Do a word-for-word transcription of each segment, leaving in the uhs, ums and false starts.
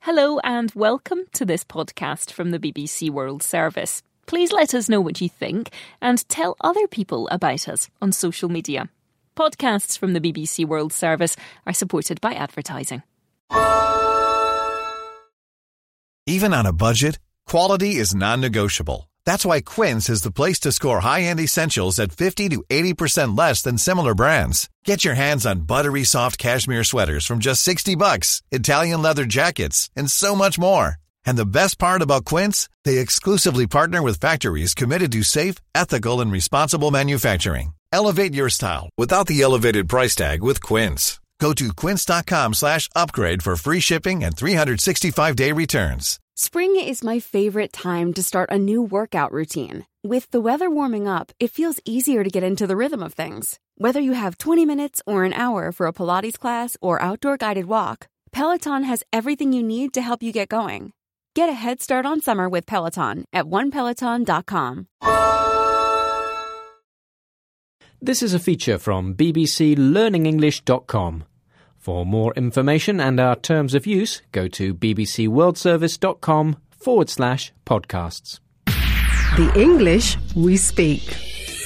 Hello and welcome to this podcast from the B B C World Service. Please let us know what you think and tell other people about us on social media. Podcasts from the B B C World Service are supported by advertising. Even on a budget, quality is non-negotiable. That's why Quince is the place to score high-end essentials at fifty to eighty percent less than similar brands. Get your hands on buttery soft cashmere sweaters from just sixty bucks, Italian leather jackets, and so much more. And the best part about Quince, they exclusively partner with factories committed to safe, ethical, and responsible manufacturing. Elevate your style without the elevated price tag with Quince. Go to quince.com slash upgrade for free shipping and three sixty-five day returns. Spring is my favorite time to start a new workout routine. With the weather warming up, it feels easier to get into the rhythm of things. Whether you have twenty minutes or an hour for a Pilates class or outdoor guided walk, Peloton has everything you need to help you get going. Get a head start on summer with Peloton at one peloton dot com. This is a feature from b b c learning english dot com. For more information and our terms of use, go to bbcworldservice.com forward slash podcasts. The English we speak.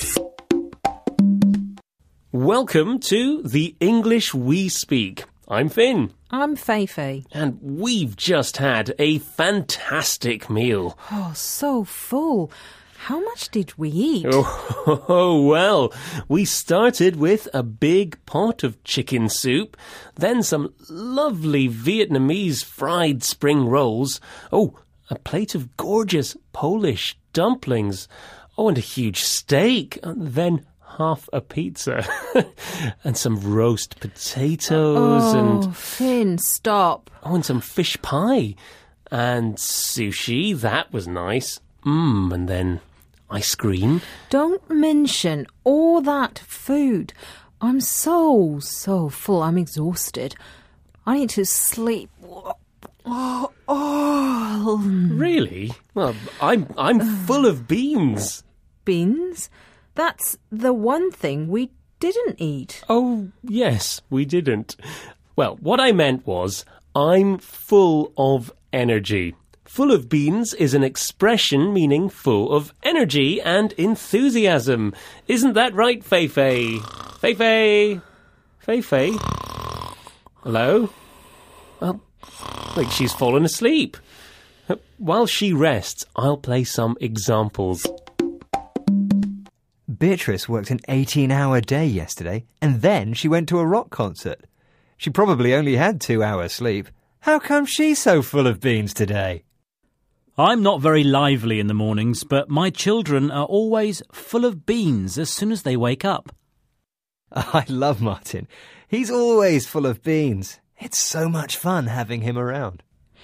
Welcome to The English We Speak. I'm Finn. I'm Feifei. And we've just had a fantastic meal. Oh, so full. How much did we eat? Oh, oh, well, we started with a big pot of chicken soup, then some lovely Vietnamese fried spring rolls, oh, a plate of gorgeous Polish dumplings, oh, and a huge steak, and then half a pizza, and some roast potatoes, oh, and... Oh, Finn, stop. Oh, and some fish pie, and sushi, that was nice. Mmm, and then... ice cream. Don't mention all that food. I'm so, so full. I'm exhausted. I need to sleep. Oh, oh. Really? Well, I'm I'm full of beans. Beans? That's the one thing we didn't eat. Oh, yes, we didn't. Well, what I meant was, I'm full of energy. Full of beans is an expression meaning full of energy and enthusiasm. Isn't that right, Feifei? Feifei? Feifei? Hello? Well, like she's fallen asleep. While she rests, I'll play some examples. Beatrice worked an eighteen-hour day yesterday, and then she went to a rock concert. She probably only had two hours sleep. How come she's so full of beans today? I'm not very lively in the mornings, but my children are always full of beans as soon as they wake up. I love Martin. He's always full of beans. It's so much fun having him around.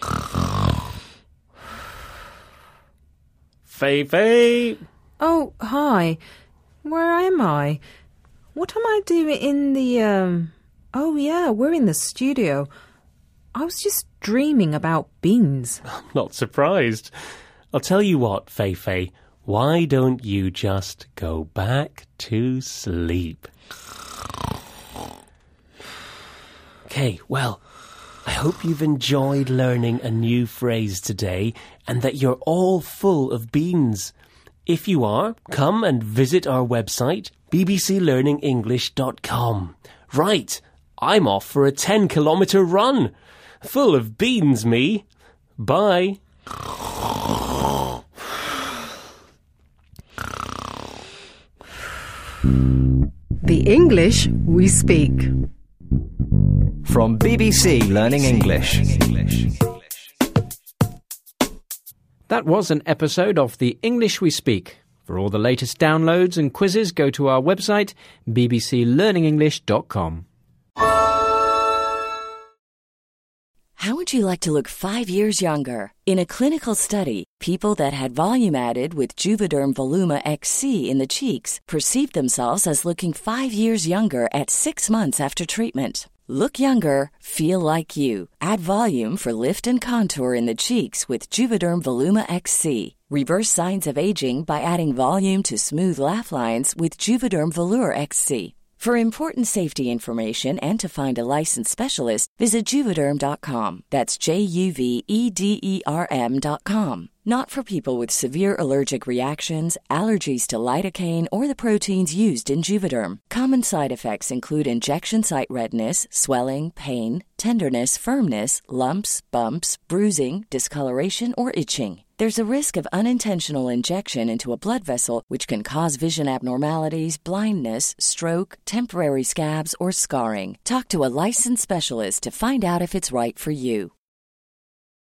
Feifei! Oh, hi. Where am I? What am I doing in the, um... Oh, yeah, we're in the studio. I was just dreaming about beans. I'm not surprised. I'll tell you what, Feifei, why don't you just go back to sleep? Okay, well, I hope you've enjoyed learning a new phrase today and that you're all full of beans. If you are, come and visit our website, b b c learning english dot com. Right, I'm off for a ten kilometre run. Full of beans, me. Bye. The English we speak. From B B C Learning English. That was an episode of The English We Speak. For all the latest downloads and quizzes, go to our website, b b c learning english dot com. How would you like to look five years younger? In a clinical study, people that had volume added with Juvederm Voluma X C in the cheeks perceived themselves as looking five years younger at six months after treatment. Look younger, feel like you. Add volume for lift and contour in the cheeks with Juvederm Voluma X C. Reverse signs of aging by adding volume to smooth laugh lines with Juvederm Volure X C. For important safety information and to find a licensed specialist, visit Juvederm dot com. That's J U V E D E R M dot com. Not for people with severe allergic reactions, allergies to lidocaine, or the proteins used in Juvederm. Common side effects include injection site redness, swelling, pain, tenderness, firmness, lumps, bumps, bruising, discoloration, or itching. There's a risk of unintentional injection into a blood vessel, which can cause vision abnormalities, blindness, stroke, temporary scabs, or scarring. Talk to a licensed specialist to find out if it's right for you.